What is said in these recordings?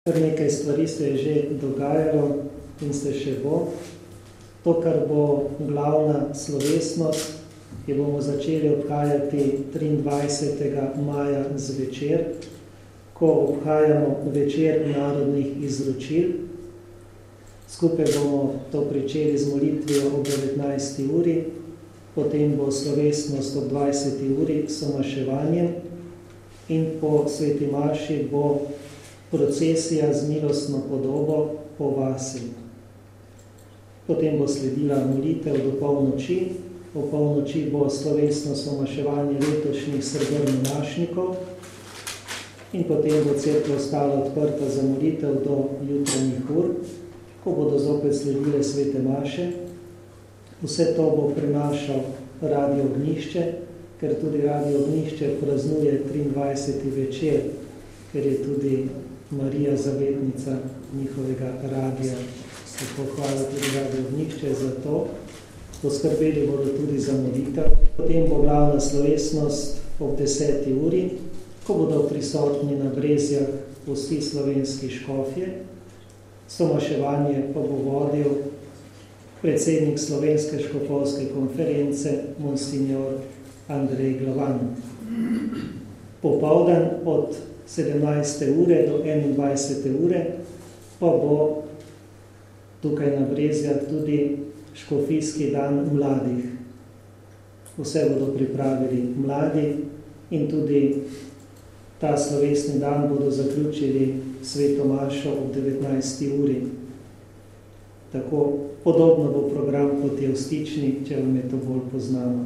Nekaj stvari se je že dogajalo in se še bo. To, kar bo glavna slovesnost, je bomo začeli obhajati 23. maja zvečer, ko obhajamo večer narodnih izročil. Skupaj bomo to pričeli z molitvijo ob 19. uri, potem bo slovesnost ob 20. uri s somaševanjem in po sveti maši bo procesija z milostno podobo po vasi. Potem bo sledila molitev do polnoči. Po polnoči bo slovesno somaševanje letošnjih srebrnomašnikov in potem bo cerkev ostala odprta za molitev do jutranjih ur, ko bodo zopet sledile svete maše. Vse to bo prenašal Radio Ognjišče, ker tudi Radio Ognjišče praznuje 23. večer, ker je tudi Marija Zavetnica njihovega radija. Tako hvala tudi Radio Ognjišče za to. Poskrbeli bodo tudi za molitev. Potem bo glavna slovesnost ob 10. uri, ko bodo prisotni na brezjah vsi slovenski škofje. Somaševanje pa bo vodil predsednik Slovenske škofovske konference, monsignor Andrej Glavan. Popoldan od 17. ure do 21. ure pa bo tukaj na brezjah tudi škofijski dan mladih. Vse bodo pripravili mladi in tudi ta slovesni dan bodo zaključili sveto mašo ob 19. uri. Tako podobno bo program kot je v Stični, če vam je to bolj poznano.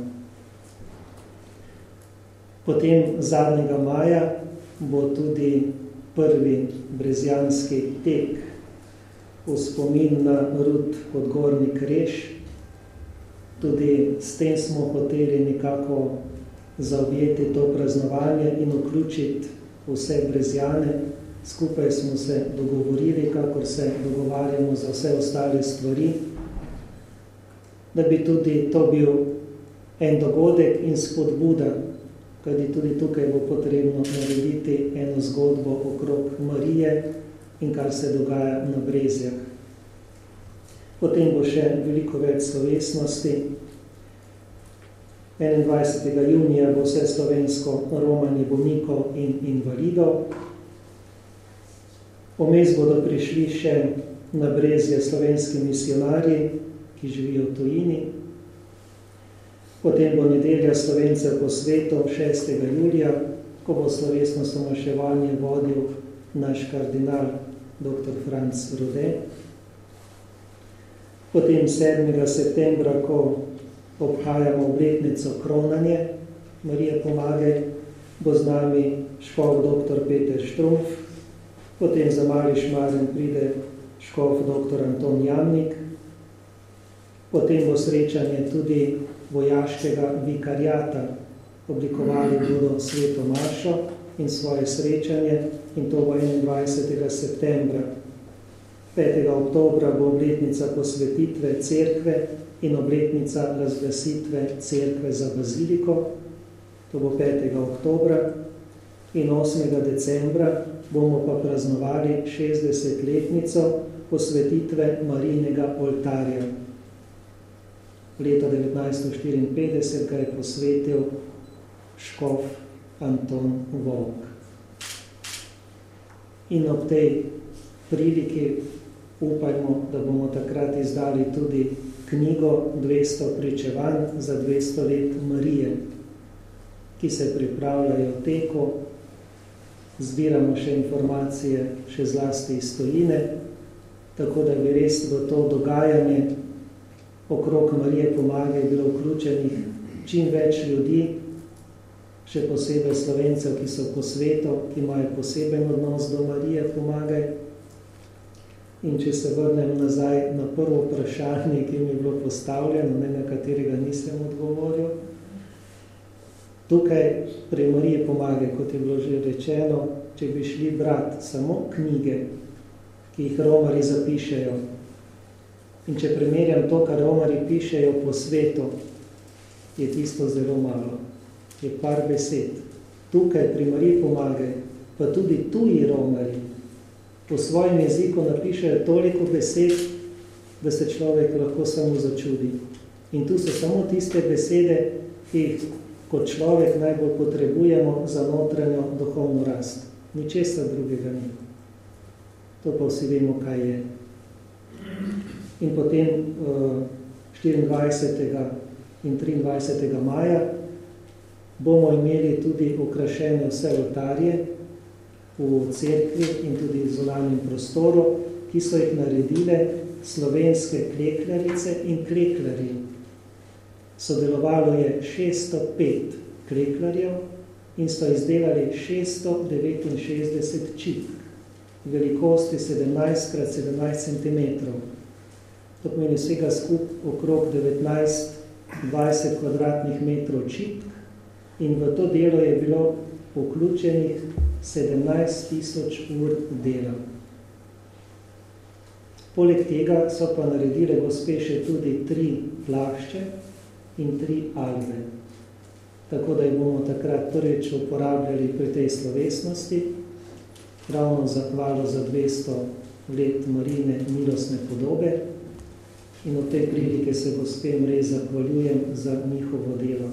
Potem zadnjega maja bo tudi prvi brezjanski tek v spomin na Rud Podgornik Reš. Tudi s tem smo hoteli nekako zaobjeti to praznovanje in vključiti vse brezjane. Skupaj smo se dogovorili, kakor se dogovarjamo za vse ostale stvari, da bi tudi to bil en dogodek in spodbuda, kajti tudi tukaj bo potrebno narediti eno zgodbo okrog Marije in kar se dogaja na brezjah. Potem bo še veliko več slovesnosti. 21. junija bo vse slovensko romanje bolnikov in invalidov. Vmes bodo prišli še na brezje slovenski misionarji, ki živijo v tujini. Potem bo nedelja Slovencev po svetu 6. julija, ko bo slovesno somaševanje vodil naš kardinal dr. Franc Rode. Potem 7. septembra, ko obhajamo obletnico kronanje Marije Pomagaj, bo z nami škof dr. Peter Štrumpf. Potem za Mali Šmaren pride škof dr. Anton Jamnik. Potem bo srečanje tudi vojaškega vikariata. Oblikovali bodo sveto mašo in svoje srečanje in to bo 21. septembra. 5. oktobra bo obletnica posvetitve cerkve in obletnica razglasitve cerkve za baziliko. To bo 5. oktobra. In 8. decembra bomo pa praznovali 60-letnico posvetitve Marijinega oltarja. Leta 1954 ga je posvetil škof Anton Volk. In ob tej priliki upajmo, da bomo takrat izdali tudi knjigo 200 pričevanj za 200 let Marije, ki se pripravljajo v teku. Zbiramo še informacije, še zlasti iz tujine, tako da bi res v to dogajanje okrog Marije Pomagaj bilo vključenih čim več ljudi, še posebej Slovencev, ki so po svetu, ki imajo poseben odnos do Marije Pomagaj. In če se vrnem nazaj na prvo vprašanje, ki mi je bilo postavljeno, na katerega nisem odgovoril. Tukaj pri Mariji Pomagaj, kot je bilo že rečeno, če bi šli brati samo knjige, ki jih romari zapišejo, in če primerjam to, kar romari pišejo po svetu, je tisto zelo malo. Je par besed. Tukaj pri Mariji Pomagaj, pa tudi tuji romari, po svojem jeziku napišejo toliko besed, da se človek lahko samo začudi. In tu so samo tiste besede, ki jih kot človek najbolj potrebujemo za notranjo duhovno rast. Ničesar drugega ni. To pa vsi vemo, kaj je. In potem 24. in 23. maja bomo imeli tudi okrašene vse oltarje v cerkvi in tudi v zunanjem prostoru, ki so jih naredile slovenske klekljarice in klekljarji. Sodelovalo je 605 klekljarjev in so izdelali 669 čipk velikosti 17x17 cm. To pomeni vsega okrog 19-20 kvadratnih metrov čipk in v to delo je bilo vključenih 17.000 ur dela. Poleg tega so pa naredile gospe še tudi 3 plašče in 3 albe. Tako da jih bomo takrat prvič uporabljali pri tej slovesnosti, ravno zahvalo za 200 let Marine milostne podobe in od tej prilike se gospem res zahvaljujem za njihovo delo.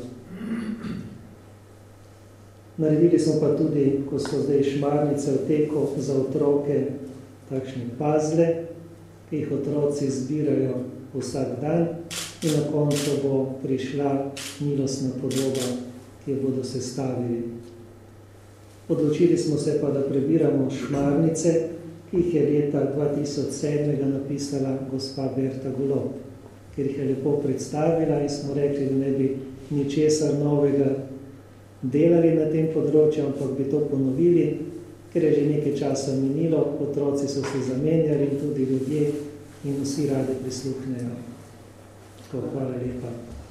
Naredili smo pa tudi, ko so zdaj šmarnice v teku za otroke, takšne puzzle, ki jih otroci zbirajo vsak dan in na koncu bo prišla milostna podoba, ki jo bodo sestavili. Odločili smo se pa, da prebiramo šmarnice, ki jih je leta 2007 napisala gospa Berta Golob, ker jih je lepo predstavila in smo rekli, da ne bi ničesar novega delali na tem področju, ampak bi to ponovili, ker je že nekaj časa minilo, otroci so se zamenjali in tudi ljudje in vsi radi prisluhnejo. Hvala lepa.